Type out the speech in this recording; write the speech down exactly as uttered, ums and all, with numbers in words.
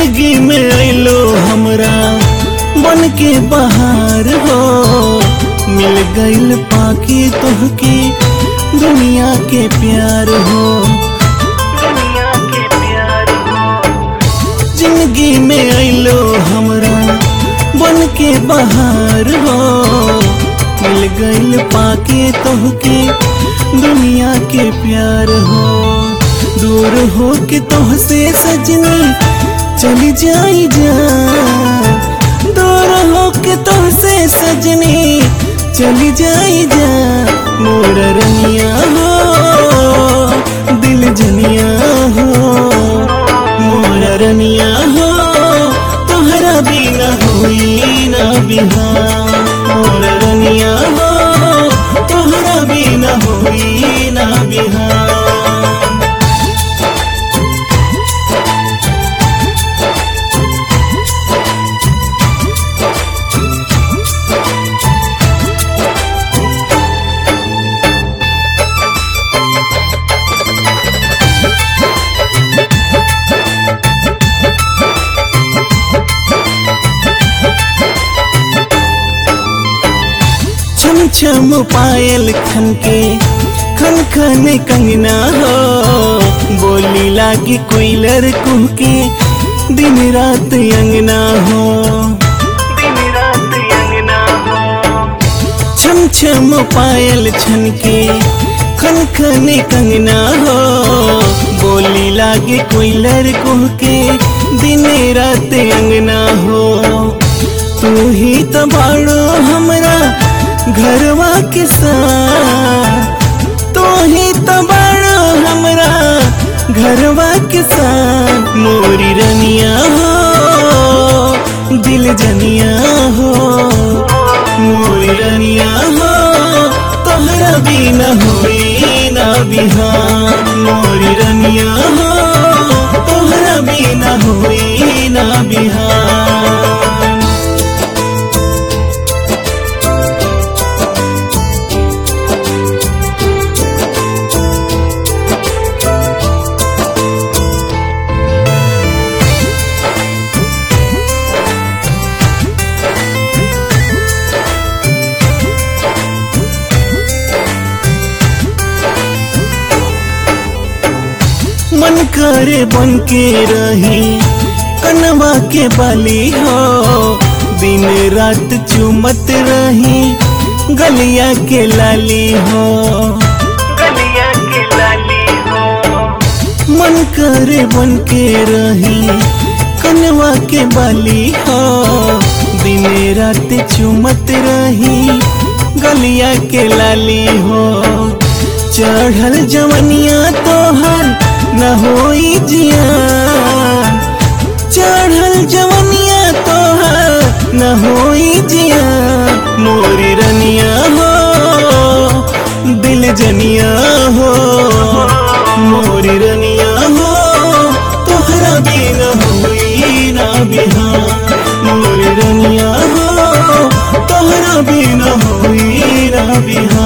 जिंदगी में अइलो हमरा बन के बहार हो, मिल गइल पाके तोहके दुनिया के प्यार हो, दुनिया के प्यार हो। जिंदगी में अइलो हमरा बन के बहार हो, मिल गइल पाके तोहके दुनिया के प्यार हो। दूर हो के तोहसे सजनी चली जाई जा, दूर हो के तोहसे सजनी चली जाई जा। मोर रनिया हो दिल जनिया हो, मोर रनिया हो तोहरा बिना होई ना बिहार। मोर रनिया हो तोहरा बिना होई ना बिहार। छम छम पायल खनके खन खन कंगना हो, बोली लागी कोयलर कुहके दिन रात अंगना हो, दिन रात अंगना हो। छम छम पायल छनके खन खन कंगना हो, बोली लागे कोयलर कुहके दिन रात अंगना हो। तू ही तो बाड़ो हमरा घरवा के साथ, तो ही तो बाड़ो हमरा घरवा के साथ। मोरी रनिया हो दिल जनिया हो, मोरी रनिया हो तोहरा बिना होई ना बिहार। मोरी रनिया हो तोहरा बिना होई ना बिहार। मन करे बन के रही कनवा के बाली हो, दिन रात चुमत रही गलिया के लाली हो, गलिया के लाली हो। मन करे बन के रही कनवा के बाली हो, दिन रात चुमत रही गलिया के लाली हो। चढ़ल जवनिया तोहर न होई जियान, चढ़ल जवनिया तोहर न होई जियान। मोरी रनिया हो दिल जनिया हो, मोरी रनिया हो तोहरा बिना होई ना बिहार। मोरी रनिया हो तोहरा बिना होई ना बिहार।